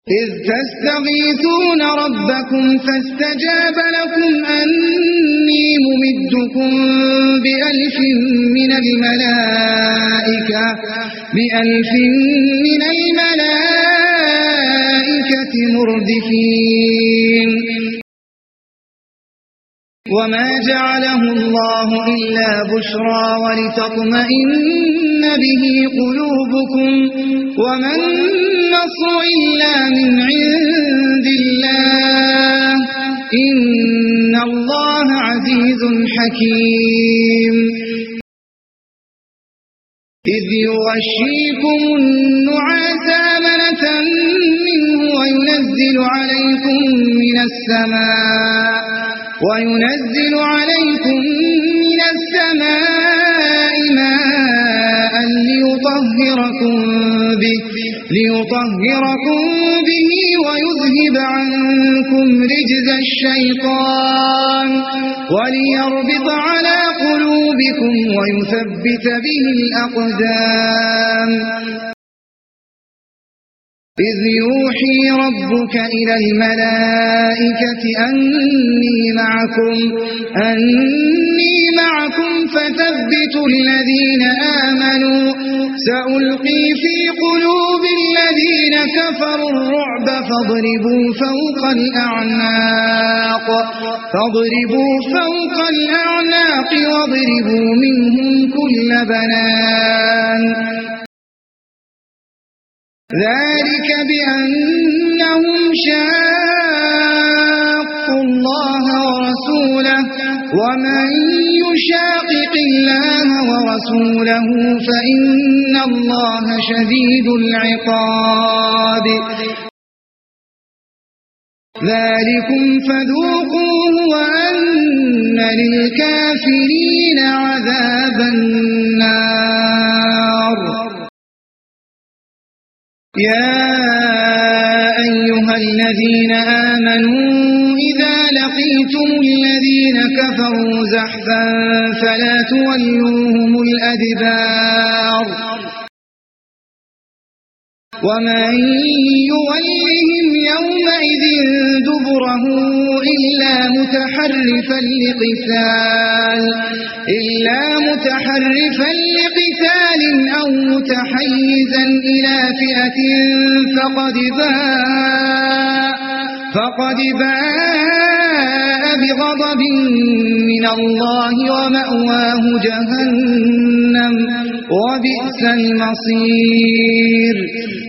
إذ تستغيثون ربكم فاستجاب لكم أني ممدكم بألف من الملائكة مردفين وما جعله الله إلا بشرى ولتطمئن به قلوبكم وما النصر إلا من عند الله إن الله عزيز حكيم إذ يغشيكم النعاس أمنة منه وينزل عليكم من السماء ماء ليطهركم به ويذهب عنكم رجز الشيطان وليربط على قلوبكم ويثبت به الأقدام إذ يوحي ربك إلى الملائكة أني معكم فثبتوا الذين آمنوا سألقي في قلوب الذين كفروا الرعب فاضربوا فوق الأعناق واضربوا منهم كل بنان ذلك بأنهم شاقوا الله ورسوله ومن يشاقق الله ورسوله فإن الله شديد العقاب ذلكم فذوقوه وأن للكافرين عذاب النار يا أيها الذين آمنوا إذا لقيتم الذين كفروا زحفا فلا تولوهم الأدبار ومن يولهم يومئذ دبره إلا متحرفا لقتال أو متحيزا إلى فئة فقد باء بغضب من الله ومأواه جهنم وبئس المصير